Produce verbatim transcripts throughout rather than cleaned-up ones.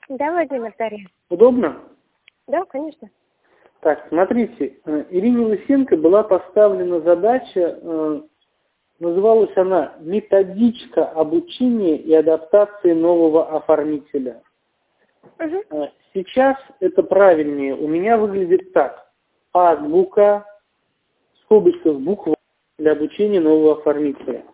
Да, Владимир, Дарья. Удобно? Да, конечно. Так, смотрите, Ирине Лысенко была поставлена задача, называлась она «Методичка обучения и адаптации нового оформителя». Угу. Сейчас это правильнее. У меня выглядит так. Азбука, в скобочках буква для обучения нового оформителя.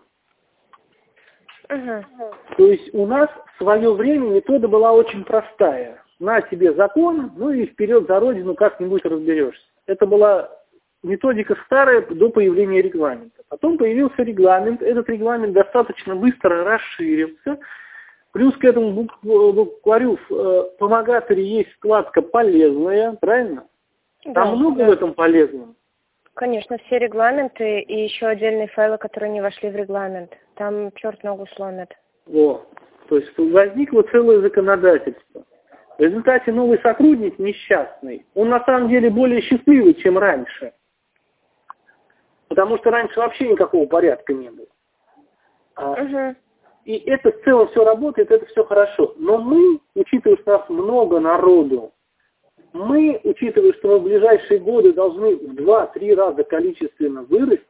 Угу. То есть у нас в свое время метода была очень простая. На тебе закон, ну и вперед за родину как-нибудь разберешься. Это была методика старая до появления регламента. Потом появился регламент. Этот регламент достаточно быстро расширился. Плюс к этому букварю в помогаторе есть вкладка «Полезная», правильно? Да, Там много да. в этом полезного? Конечно, все регламенты и еще отдельные файлы, которые не вошли в регламент. Там черт ногу сломит. Вот. То есть возникло целое законодательство. В результате новый сотрудник несчастный, он на самом деле более счастливый, чем раньше. Потому что раньше вообще никакого порядка не было. Угу. И это в целом все работает, это все хорошо. Но мы, учитывая, что у нас много народу, мы, учитывая, что мы в ближайшие годы должны в два-три раза количественно вырасти,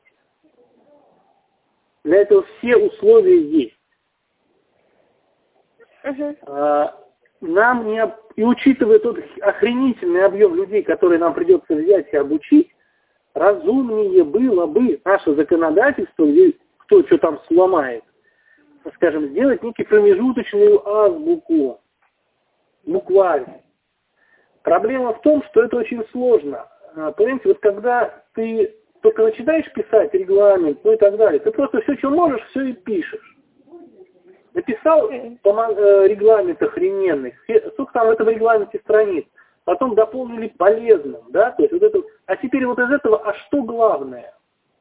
для этого все условия есть. Угу. А, нам не, об- и учитывая тот охренительный объем людей, которые нам придется взять и обучить, разумнее было бы наше законодательство, где кто что там сломает, скажем, сделать некий промежуточную азбуку, букварь. Проблема в том, что это очень сложно. А, Понимаете, вот когда ты только начинаешь писать регламент, ну и так далее, ты просто все, что можешь, все и пишешь. Написал помо- э, регламент охрененный, все- сколько там в этом регламенте страниц, потом дополнили полезным, да, то есть вот это, а теперь вот из этого, а что главное?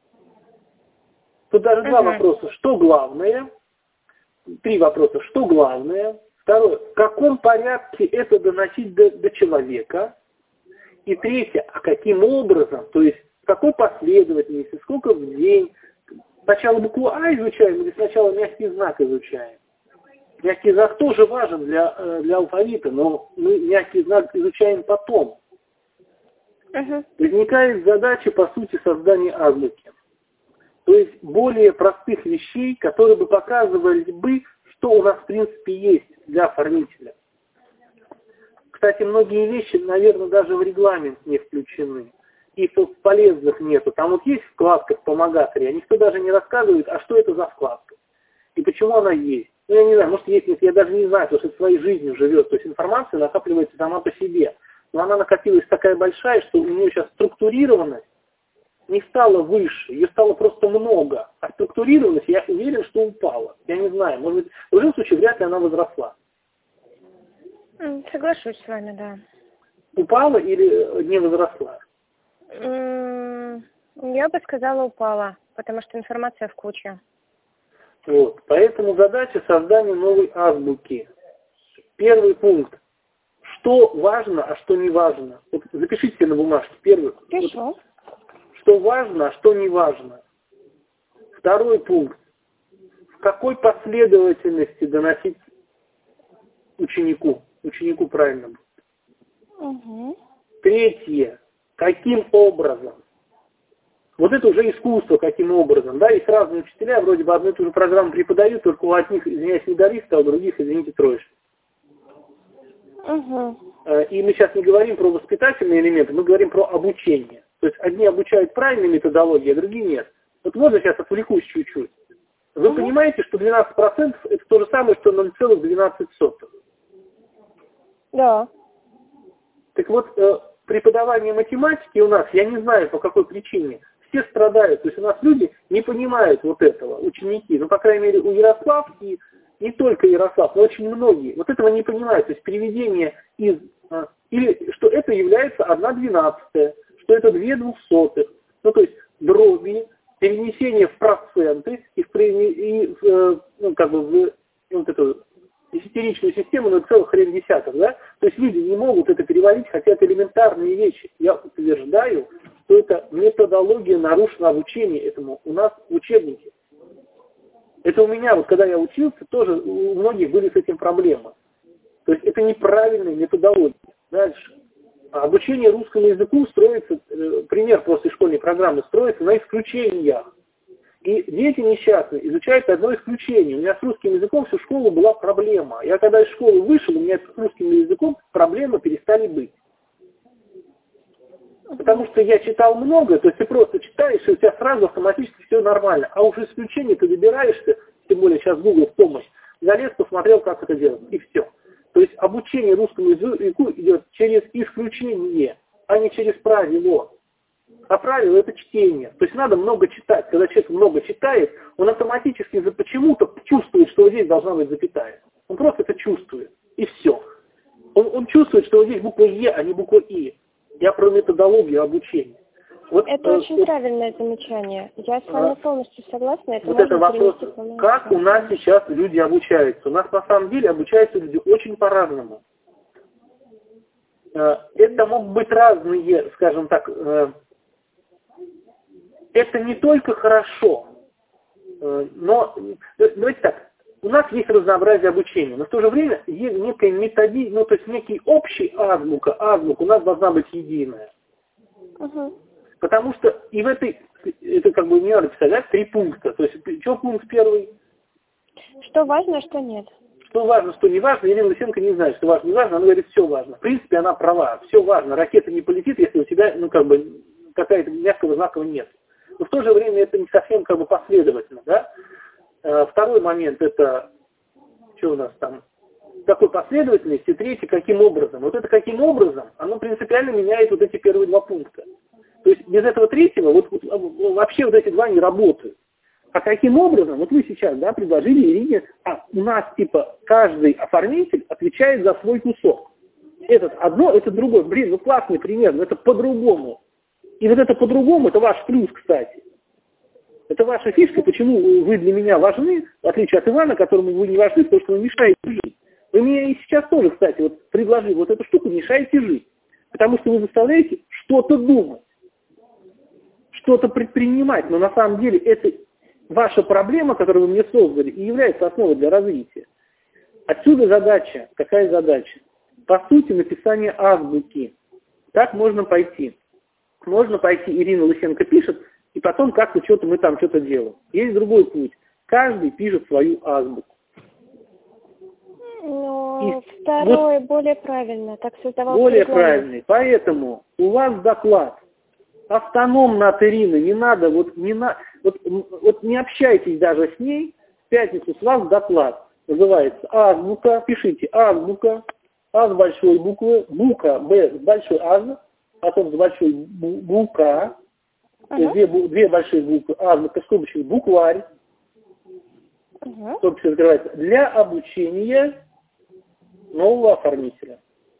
Тут даже два Мгм. вопроса, что главное, три вопроса, что главное, второе, в каком порядке это доносить до, до человека, и третье, а каким образом, то есть в какой последовательности, сколько в день, сначала букву А изучаем или сначала мягкий знак изучаем. Мягкий знак тоже важен для, э, для алфавита, но мы мягкий знак изучаем потом. Угу. Возникает задача, по сути, создания азбуки. То есть более простых вещей, которые бы показывали бы, что у нас в принципе есть для оформителя. Кстати, многие вещи, наверное, даже в регламент не включены. Их тут полезных нету. Там вот есть вкладка в помогаторе, а никто даже не рассказывает, а что это за вкладка. И почему она есть. Ну, я не знаю, может, есть, нет, я даже не знаю, потому что своей жизнью живет. То есть информация накапливается сама по себе. Но она накопилась такая большая, что у нее сейчас структурированность не стала выше, ее стало просто много. А структурированность, я уверен, что упала. Я не знаю, может быть, в любом случае, вряд ли она возросла. М, Соглашусь с вами, да. Упала или не возросла? М, Я бы сказала, упала, потому что информация в куче. Вот. Поэтому задача создания новой азбуки. Первый пункт. Что важно, а что не важно. Вот запишите себе на бумажке. Первый. Хорошо. Вот, что важно, а что не важно. Второй пункт. В какой последовательности доносить ученику. Ученику правильно будет. Угу. Третье. Каким образом. Вот это уже искусство, каким образом. Да, есть разные учителя, вроде бы одну и ту же программу преподают, только у одних, извиняюсь, медалисты, а у других, извините, троечки. Угу. И мы сейчас не говорим про воспитательные элементы, мы говорим про обучение. То есть одни обучают правильной методологией, а другие нет. Вот можно сейчас отвлекусь чуть-чуть. Вы Угу. понимаете, что двенадцать процентов это то же самое, что ноль целых двенадцать сотых. Да. Так вот, э, преподавание математики у нас, я не знаю по какой причине, все страдают. То есть у нас люди не понимают вот этого, ученики. Ну, по крайней мере, у Ярославки, не только Ярослав, но очень многие, вот этого не понимают. То есть переведение из, э, или что это является одна двенадцатая, что это две двухсотых. Ну, то есть дроби, перенесение в проценты и в, и в, э, ну, как бы в вот эту десятиричную систему на целых хрен десятых, да? То есть люди не могут это переводить, хотят элементарные вещи. Я утверждаю, что это методология нарушена обучения этому у нас в учебнике. Это у меня, вот когда я учился, тоже у многих были с этим проблемы. То есть это неправильная методология. Дальше. Обучение русскому языку строится, пример после школьной программы, строится на исключениях. И дети несчастные изучают одно исключение. У меня с русским языком всю школу была проблема. Я когда из школы вышел, у меня с русским языком проблемы перестали быть. Потому что я читал много, то есть ты просто читаешь, и у тебя сразу автоматически все нормально. А уж исключение ты выбираешься, тем более сейчас Google в помощь, залез, посмотрел, как это делать, и все. То есть обучение русскому языку идет через исключение, а не через правило. А правило это чтение. То есть надо много читать. Когда человек много читает, он автоматически почему-то чувствует, что вот здесь должна быть запятая. Он просто это чувствует. И все. Он, он чувствует, что вот здесь буква Е, а не буква И. Я про методологию обучения. Вот, это э, очень э, правильное замечание. Я с вами а, полностью согласна. Это вот это вопрос, полностью. как у нас сейчас люди обучаются. У нас на самом деле обучаются люди очень по-разному. Э, это могут быть разные, скажем так, э, это не только хорошо, э, но, давайте так, у нас есть разнообразие обучения, но в то же время есть некая методика, ну то есть некий общий азбука, азбука у нас должна быть единая. Угу. Потому что и в этой, это как бы не надо писать, да, три пункта. То есть, что пункт первый? Что важно, что нет. Что важно, что не важно. Елена Лысенко не знает, что важно, не важно. Она говорит, все важно. В принципе, она права. Все важно. Ракета не полетит, если у тебя, ну, как бы, какая-то мягкого знакова нет. Но в то же время это не совсем, как бы, последовательно, да. Второй момент, это, что у нас там, такой последовательности. Третий, каким образом. Вот это каким образом, оно принципиально меняет вот эти первые два пункта. То есть без этого третьего вот, вот, вообще вот эти два не работают. А каким образом, вот вы сейчас, да, предложили Ирине, а у нас типа каждый оформитель отвечает за свой кусок. Этот одно, это другое. Блин, ну классный пример, но это по-другому. И вот это по-другому, это ваш плюс, кстати. Это ваша фишка, почему вы для меня важны, в отличие от Ивана, которому вы не важны, потому что вы мешаете жить. Вы мне и сейчас тоже, кстати, вот предложили вот эту штуку, мешаете жить. Потому что вы заставляете что-то думать. Что-то предпринимать, но на самом деле это ваша проблема, которую вы мне создали, и является основой для развития. Отсюда задача. Какая задача? По сути, написание азбуки. Как можно пойти? Можно пойти, Ирина Лысенко пишет, и потом как-то что-то мы там что-то делаем. Есть другой путь. Каждый пишет свою азбуку. Но и второй вот более правильно. Так создавал более регламент. правильный. Поэтому у вас доклад автономно от Ирины, не надо, вот не, на, вот, вот не общайтесь даже с ней, в пятницу с вас доклад называется азбука, пишите азбука, А с большой буквы, бука, Б с большой аз, потом с большой бука, uh-huh. две, две большие буквы, азбука, скобочка, букварь, uh-huh. скобочка закрывается, для обучения нового оформителя.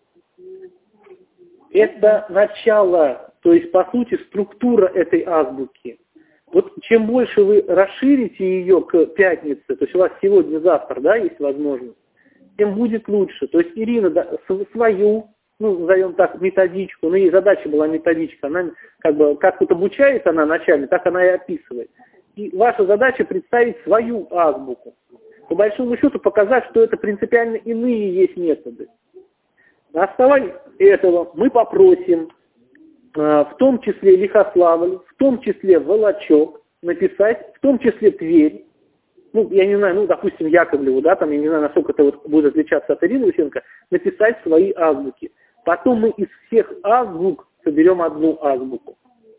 Это начало. То есть, по сути, структура этой азбуки. Вот чем больше вы расширите ее к пятнице, то есть у вас сегодня-завтра, да, есть возможность, тем будет лучше. То есть Ирина да, свою, ну, назовем так, методичку, ну, ей задача была методичка, она как бы, как вот обучает она начально, так она и описывает. И ваша задача представить свою азбуку. По большому счету показать, что это принципиально иные есть методы. На основании этого мы попросим, в том числе Лихославль, в том числе Волочок, написать, в том числе Тверь, ну, я не знаю, ну, допустим, Яковлеву, да, там, я не знаю, насколько это вот будет отличаться от Ирины Лысенко, написать свои азбуки. Потом мы из всех азбук соберем одну азбуку.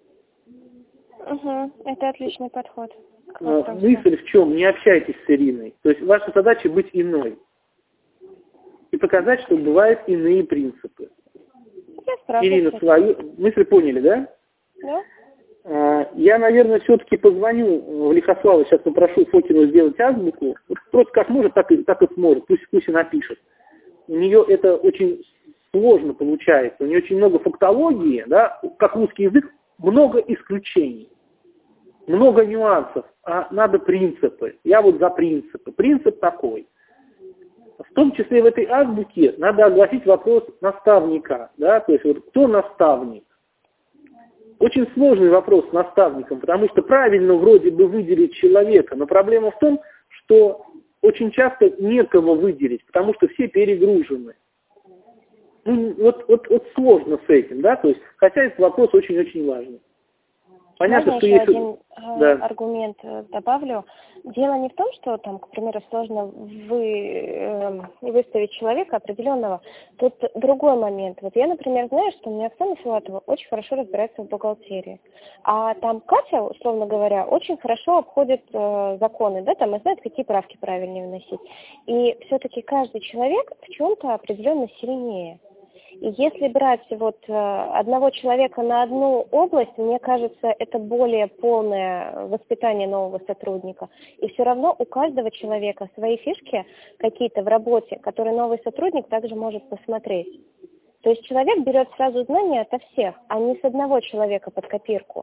Угу, это отличный подход. Мысль в чем? Не общайтесь с Ириной. То есть ваша задача быть иной. И показать, что бывают иные принципы. Ирина, свою мысль поняли, да? Да. Я, наверное, все-таки позвоню в Лихославу, сейчас попрошу Фокину сделать азбуку. Просто как может, так и, так и сможет. Пусть, пусть и напишет. У нее это очень сложно получается. У нее очень много фактологии, да, как русский язык, много исключений. Много нюансов, а надо принципы. Я вот за принципы. Принцип такой. В том числе в этой азбуке надо огласить вопрос наставника. Да? То есть вот кто наставник? Очень сложный вопрос с наставником, потому что правильно вроде бы выделить человека, но проблема в том, что очень часто некого выделить, потому что все перегружены. Ну, вот, вот, вот сложно с этим, да, то есть, хотя этот вопрос очень-очень важный. Понятно, Можно что еще есть... один да. аргумент добавлю. Дело не в том, что там, к примеру, сложно вы, э, выставить человека определенного. Тут другой момент. Вот я, например, знаю, что у меня Оксана Филатова очень хорошо разбирается в бухгалтерии. А там Катя, условно говоря, очень хорошо обходит э, законы, да, там и знает, какие правки правильнее вносить. И все-таки каждый человек в чем-то определенно сильнее. И если брать вот одного человека на одну область, мне кажется, это более полное воспитание нового сотрудника. И все равно у каждого человека свои фишки какие-то в работе, которые новый сотрудник также может посмотреть. То есть человек берет сразу знания ото всех, а не с одного человека под копирку.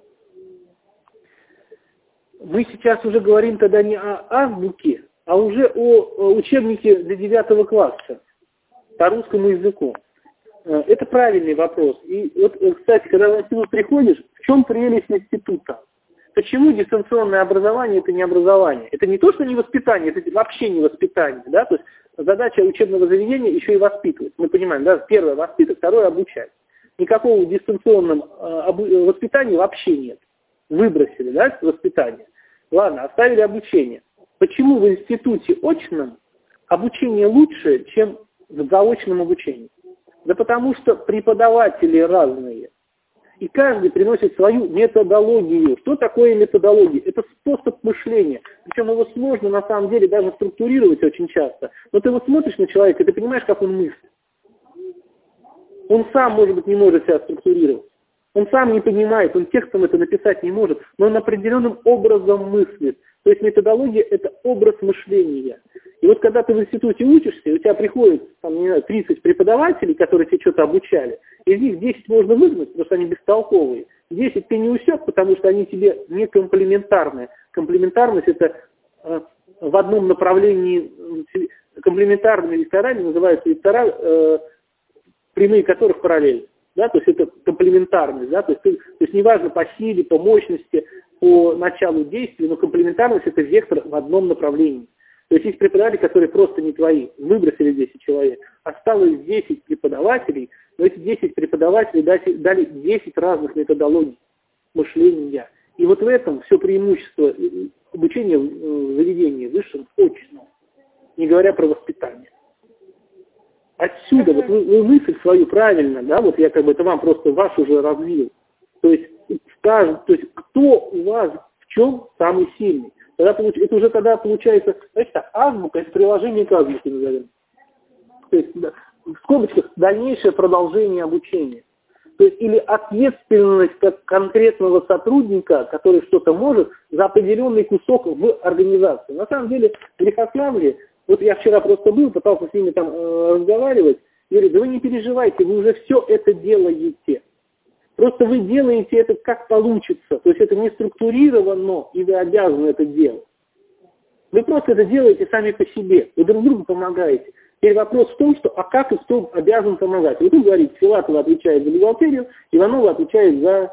Мы сейчас уже говорим тогда не о азбуке, а уже о учебнике для девятого класса по русскому языку. Это правильный вопрос. И вот, кстати, когда в институт приходишь, в чем прелесть института? Почему дистанционное образование – это не образование? Это не то, что не воспитание, это вообще не воспитание. Да? То есть задача учебного заведения еще и воспитывать. Мы понимаем, да? Первое – воспитывать, второе – обучать. Никакого дистанционного воспитания вообще нет. Выбросили, да, воспитание. Ладно, оставили обучение. Почему в институте очном обучение лучше, чем в заочном обучении? Да потому что преподаватели разные. И каждый приносит свою методологию. Что такое методология? Это способ мышления. Причем его сложно на самом деле даже структурировать очень часто. Но ты вот смотришь на человека, и ты понимаешь, как он мыслит. Он сам, может быть, не может себя структурировать. Он сам не понимает, он текстом это написать не может, но он определенным образом мыслит. То есть методология – это образ мышления. И вот когда ты в институте учишься, у тебя приходит там, не знаю, тридцать преподавателей, которые тебе что-то обучали, из них десять можно выгнать, потому что они бестолковые. десять ты не усек, потому что они тебе не комплементарны. Комплементарность – это э, в одном направлении, комплементарными векторами называются вектора, э, прямые которых параллельны. Да, то есть это комплементарность, да, то есть, то есть неважно по силе, по мощности, по началу действия, но комплементарность это вектор в одном направлении. То есть есть преподаватели, которые просто не твои, выбросили десять человек, осталось десять преподавателей, но эти десять преподавателей дали десять разных методологий мышления. И вот в этом все преимущество обучения в заведении высшем очном, не говоря про воспитание. Отсюда, вот вы, вы мысль свою правильно, да, вот я как бы это вам просто ваш уже развил. То есть, скажет, то есть кто у вас в чем самый сильный? Тогда, это уже тогда получается, знаете так, азбука, это приложение к азбуке назовем. То есть, в скобочках, дальнейшее продолжение обучения. То есть, или ответственность как конкретного сотрудника, который что-то может, за определенный кусок в организации. На самом деле, в Лихославле, вот я вчера просто был, пытался с ними там э, разговаривать, и говорю, да вы не переживайте, вы уже все это делаете. Просто вы делаете это как получится. То есть это не структурировано, и вы обязаны это делать. Вы просто это делаете сами по себе. Вы друг другу помогаете. Теперь вопрос в том, что а как и кто обязан помогать. Вот вы говорите, Филатова отвечает за бухгалтерию, Иванова отвечает за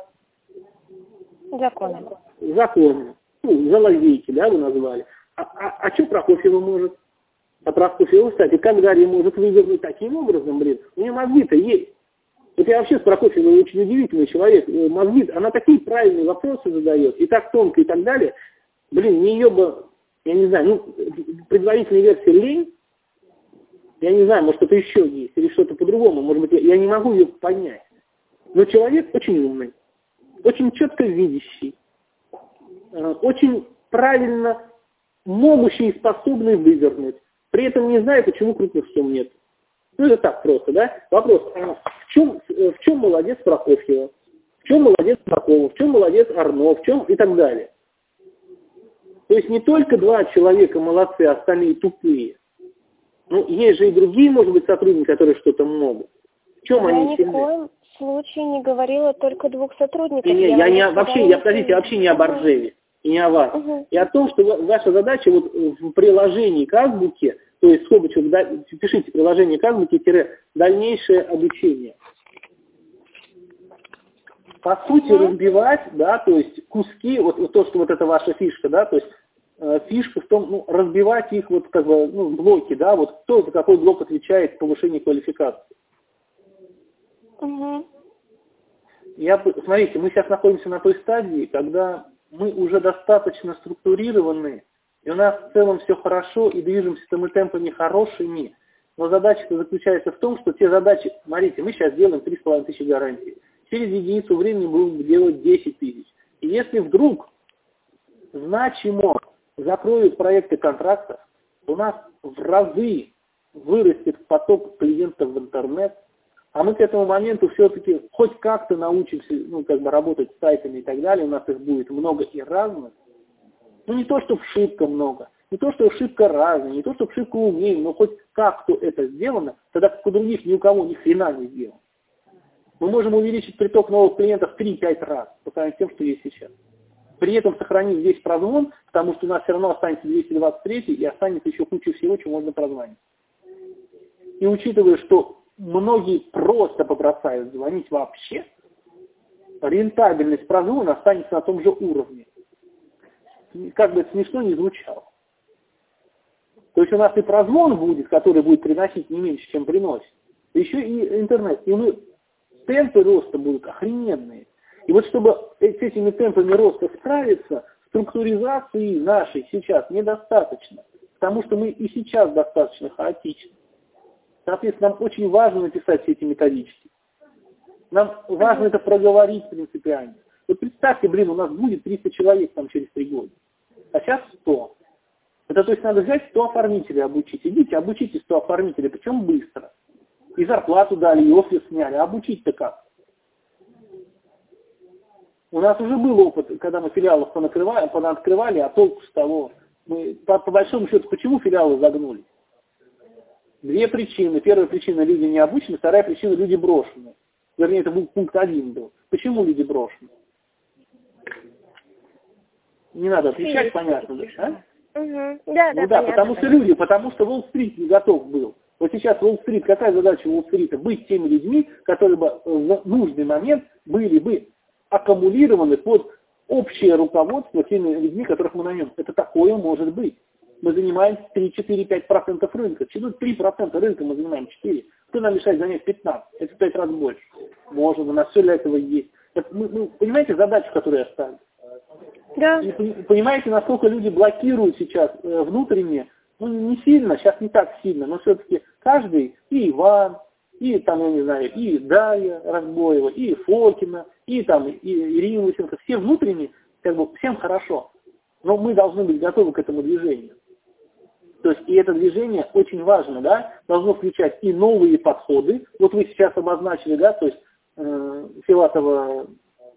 законы. Законы. Ну, за лазейки, да, вы назвали. А, а, а что Прокофьева может? А Прокофьева, кстати, как Дарья может вывернуть таким образом, блин? У нее мозги-то есть. Вот я вообще с Прокофьевой очень удивительный человек. Мозги, она такие правильные вопросы задает, и так тонко, и так далее. Блин, не ее бы, я не знаю, ну, предварительная версия лень, я не знаю, может, это еще есть, или что-то по-другому, может быть, я, я не могу ее понять. Но человек очень умный, очень четко видящий, очень правильно могущий и способный вывернуть. При этом не знаю, почему крупных сумм нет. Ну, это так просто, да? Вопрос, а в чем, в чем молодец Прокофьева? В чем молодец Прокофьева? В чем молодец Арно? В чем и так далее? То есть не только два человека молодцы, а остальные тупые. Ну, есть же и другие, может быть, сотрудники, которые что-то могут. В чем я они ни сильны? в коем случае не говорила только двух сотрудников. Не, не, я я не, не вообще, я, подождите, я вообще не об Аржеве и не о вас. Угу. И о том, что ваша задача вот в приложении к азбуке, то есть скобочек, пишите приложение к азбуке, дальнейшее обучение. По сути, угу. разбивать, да, то есть куски, вот, вот то, что вот это ваша фишка, да, то есть э, фишка в том, ну, разбивать их вот как бы, ну, блоки, да, вот кто за какой блок отвечает в повышении квалификации. Угу. Я, смотрите, мы сейчас находимся на той стадии, когда мы уже достаточно структурированы, и у нас в целом все хорошо, и движемся мы темпами хорошими. Но задача заключается в том, что те задачи, смотрите, мы сейчас делаем три с половиной тысячи гарантий. Через единицу времени будем делать десять тысяч. И если вдруг значимо закроют проекты контрактов, у нас в разы вырастет поток клиентов в интернет, а мы к этому моменту все-таки хоть как-то научимся, ну, как бы работать с сайтами и так далее, у нас их будет много и разных. Ну, не то, что шибко много, не то, что шибко разные, не то, что шибко умеем, но хоть как-то это сделано, тогда как у других ни у кого ни хрена не сделано. Мы можем увеличить приток новых клиентов в три-пять раз, по сравнению с тем, что есть сейчас. При этом сохранив весь прозвон, потому что у нас все равно останется двести двадцать три и останется еще куча всего, чего можно прозвонить. И учитывая, что многие просто побросают звонить вообще, рентабельность прозвона останется на том же уровне. Как бы это смешно не звучало. То есть у нас и прозвон будет, который будет приносить не меньше, чем приносит. Еще и интернет. И мы, темпы роста будут охрененные. И вот чтобы с этими темпами роста справиться, структуризации нашей сейчас недостаточно. Потому что мы и сейчас достаточно хаотичны. Соответственно, нам очень важно написать все эти методички. Нам важно это проговорить принципиально. Вот представьте, блин, у нас будет триста человек там через три года. А сейчас сто. Это то есть надо взять сто оформителей обучить. Идите, обучите сто оформителей, причем быстро. И зарплату дали, и офис сняли. А обучить-то как? У нас уже был опыт, когда мы филиалов понакрывали, понаоткрывали, а толку с того. Мы, по, по большому счету, почему филиалы загнули? Две причины. Первая причина — люди не обучены, вторая причина — люди брошены. Вернее, это был пункт один был. Почему люди брошены? Не надо отвечать, понятно, да? А? Угу. Да, ну да, да, понятно, потому что понятно. люди, потому что Уолл-стрит не готов был. Вот сейчас Уолл-стрит, какая задача Уолл-стрита? Быть теми людьми, которые бы в нужный момент были бы аккумулированы под общее руководство теми людьми, которых мы наймем. Это такое может быть. Мы занимаем три-четыре-пять процентов рынка. три процента рынка мы занимаем четыре. Кто нам мешает занять пятнадцать? Это в пять раз больше. Можно, у нас все для этого есть. Это, мы, мы, понимаете задачу, которую я ставлю? Да. И понимаете, насколько люди блокируют сейчас э, внутренне, ну не сильно, сейчас не так сильно, но все-таки каждый, и Иван, и там, я не знаю, и Дарья Разбоева, и Фокина, и там и Ирина Лысенко, все внутренние, как бы всем хорошо. Но мы должны быть готовы к этому движению. То есть и это движение очень важно, да, должно включать и новые подходы. Вот вы сейчас обозначили, да, то есть э, Филатова,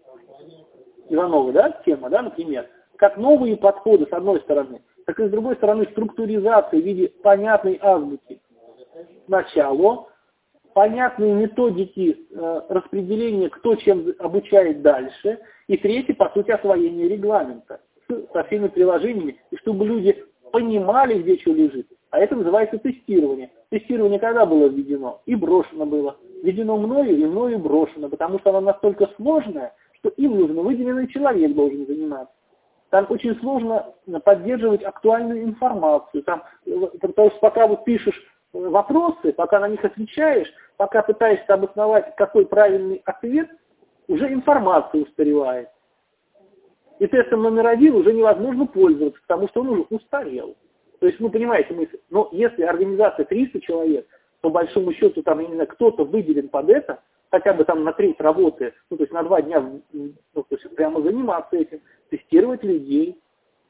Иванова, да, тема, да, например, как новые подходы с одной стороны, так и с другой стороны структуризация в виде понятной азбуки. Начало, понятные методики э, распределения, кто чем обучает дальше, и третье, по сути, освоение регламента с, со всеми приложениями, и чтобы люди понимали, где что лежит. А это называется тестирование. Тестирование когда было введено? И брошено было. Введено мною и мною брошено, потому что оно настолько сложное, что им нужно выделенный человек должен заниматься. Там очень сложно поддерживать актуальную информацию. Там, потому что пока вот пишешь вопросы, пока на них отвечаешь, пока пытаешься обосновать, какой правильный ответ, уже информация устаревает. И тестом номер один уже невозможно пользоваться, потому что он уже устарел. То есть, вы понимаете мысль, но если организация триста человек, по большому счету там именно кто-то выделен под это, хотя бы там на треть работы, ну то есть на два дня, ну, то есть прямо заниматься этим, тестировать людей.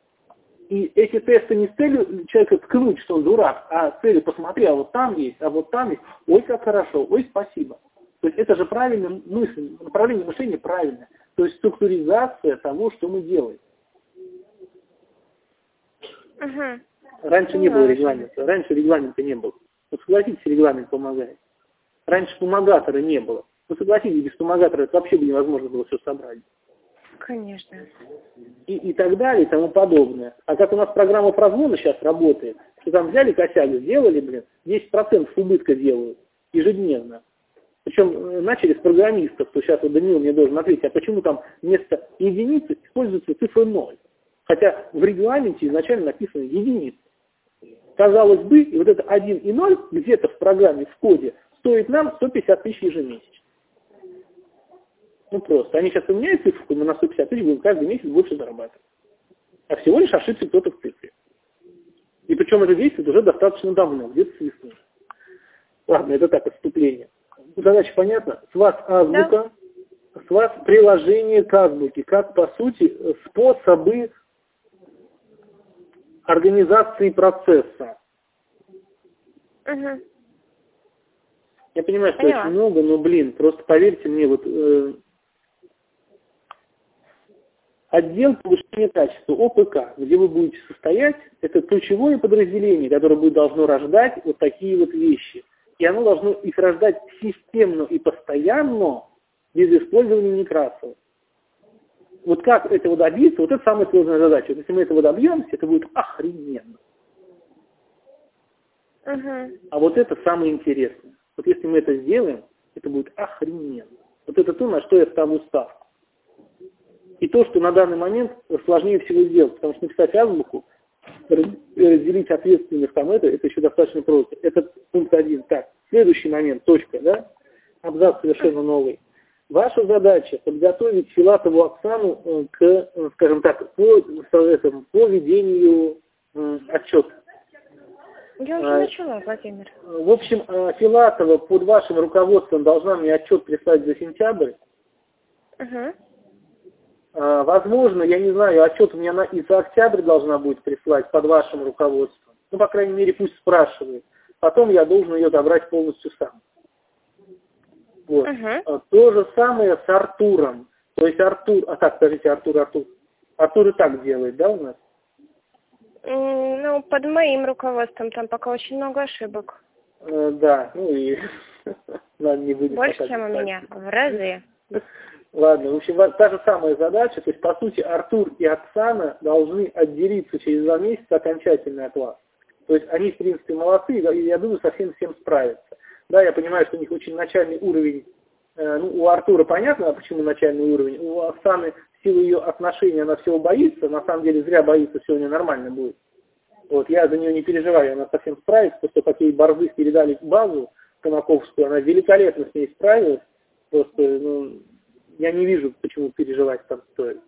И эти тесты не с целью человека ткнуть, что он дурак, а с целью посмотри, а вот там есть, а вот там есть, ой, как хорошо, ой, спасибо. То есть это же правильная мысль, направление мышления правильное. То есть структуризация того, что мы делаем. Угу. Раньше не было регламента, раньше регламента не было. Вот согласитесь, регламент помогает. Раньше помогатора не было. Ну согласитесь, без помогатора это вообще бы невозможно было все собрать. Конечно. И, и так далее, и тому подобное. А как у нас программа прозвона сейчас работает, что там взяли косяк, сделали, блин, десять процентов убытка делают ежедневно. Причем начали с программистов, что сейчас вот Даниил мне должен ответить, а почему там вместо единицы используется цифра ноль? Хотя в регламенте изначально написано единица. Казалось бы, и вот это один и ноль где-то в программе, в коде, стоит нам сто пятьдесят тысяч ежемесячно. Ну просто. Они сейчас поменяют цифру, мы на сто пятьдесят тысяч будем каждый месяц больше зарабатывать. А всего лишь ошибся кто-то в цифре. И причем это действует уже достаточно давно, где-то с весны. Ладно, это так, отступление. Задача понятна? С вас азбука, да. С вас приложение к азбуке, как, по сути, способы организации процесса. Угу. Я понимаю, что Поняла. очень много, но, блин, просто поверьте мне, вот э, отдел повышения качества, О П К, где вы будете состоять, это ключевое подразделение, которое будет должно рождать вот такие вот вещи. И оно должно их рождать системно и постоянно, без использования Некрасова. Вот как этого добиться, вот это самая сложная задача. Вот если мы этого добьемся, это будет охрененно. Угу. А вот это самое интересное. Вот если мы это сделаем, это будет охрененно. Вот это то, на что я ставлю ставку. И то, что на данный момент сложнее всего сделать, потому что написать азбуку, разделить ответственных там это, это еще достаточно просто. Это пункт один. Так, следующий момент, точка, да? Абзац совершенно новый. Ваша задача подготовить Филатову Оксану к, скажем так, по, этому, по ведению э, отчета. Я уже а, начала, Владимир. В общем, Филатова под вашим руководством должна мне отчет прислать за сентябрь. Угу. Возможно, я не знаю, отчет мне она и за октябрь должна будет прислать под вашим руководством. Ну, по крайней мере, пусть спрашивает. Потом я должен ее забрать полностью сам. Вот. Uh-huh. То же самое с Артуром. То есть Артур... А так, скажите, Артур, Артур. Артур и так делает, да, у нас? Mm, ну, под моим руководством там пока очень много ошибок. Uh, да, ну и... Ладно, не будем больше, чем у меня, в разы. Ладно, в общем, та же самая задача. То есть, по сути, Артур и Оксана должны отделиться через два месяца окончательно от вас. То есть, они, в принципе, молодцы, и я думаю, совсем всем справятся. Да, я понимаю, что у них очень начальный уровень. Э, ну, у Артура понятно, почему начальный уровень. У Оксаны в силу ее отношения она всего боится. На самом деле зря боится, все у нее нормально будет. Вот, я за нее не переживаю, она совсем справится. После того, как ей борзых передали базу Конаковскую, она великолепно с ней справилась. Просто, ну, я не вижу, почему переживать там стоит.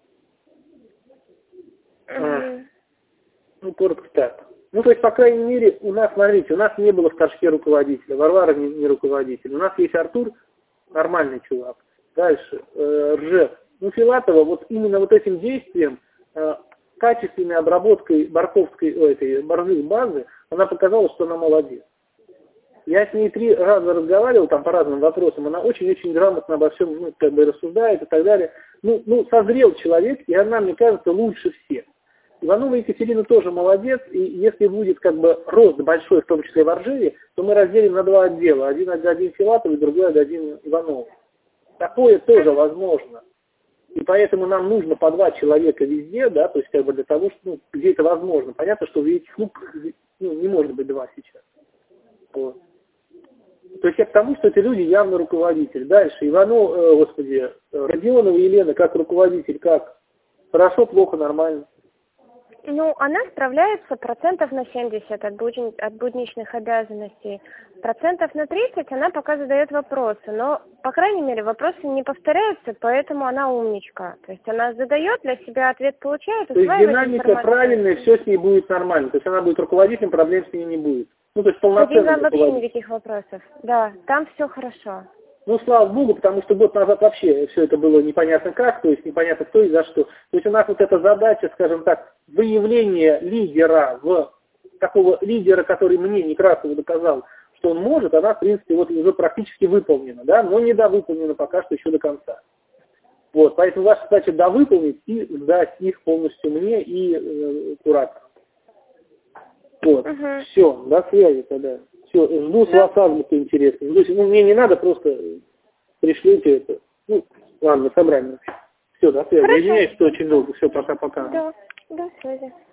Mm-hmm. А, ну, коротко так. Ну, то есть, по крайней мере, у нас, смотрите, у нас не было в Торжке руководителя, Варвара не, не руководитель. У нас есть Артур, нормальный чувак. Дальше, э, Ржев. Ну, Филатова вот именно вот этим действием, э, качественной обработкой Барковской, о, этой борзых базы, она показала, что она молодец. Я с ней три раза разговаривал там по разным вопросам, она очень-очень грамотно обо всем, ну, как бы рассуждает и так далее. Ну, ну, созрел человек, и она, мне кажется, лучше всех. Иванова Екатерина тоже молодец, и если будет как бы рост большой, в том числе в Ржеве, то мы разделим на два отдела. Один отдадим Филатову, другой отдадим Иванову. Такое тоже возможно. И поэтому нам нужно по два человека везде, да, то есть как бы для того, что ну, где это возможно. Понятно, что в этих клубах ну, не может быть два сейчас. Вот. То есть я к тому, что эти люди явно руководители. Дальше Иванов, э, господи, Родионова Елена как руководитель, как? Хорошо, плохо, нормально. Ну, она справляется процентов на семьдесят от, будни, от будничных обязанностей. Процентов на тридцать она пока задает вопросы, но, по крайней мере, вопросы не повторяются, поэтому она умничка. То есть она задает, для себя ответ получает, то есть динамика правильная, все с ней будет нормально. То есть она будет руководителем, проблем с ней не будет. Ну, то есть полноценный руководитель. Вообще никаких вопросов. Да, там все хорошо. Ну, слава богу, потому что год назад вообще все это было непонятно как, то есть непонятно кто и за что. То есть у нас вот эта задача, скажем так, выявление лидера, в такого лидера, который мне Некрасову доказал, что он может, она, в принципе, вот уже практически выполнена, да, но не довыполнена пока что еще до конца. Вот, поэтому ваша задача довыполнить и сдать их полностью мне и э, куратору. Вот, угу. Все, до связи тогда. Все, жду с вас азбуку интересно. Ну, мне не надо, просто пришлите это. Ну, ладно, собрание. Все, до связи. Извиняюсь, что очень долго. Все, пока-пока. Да, до связи.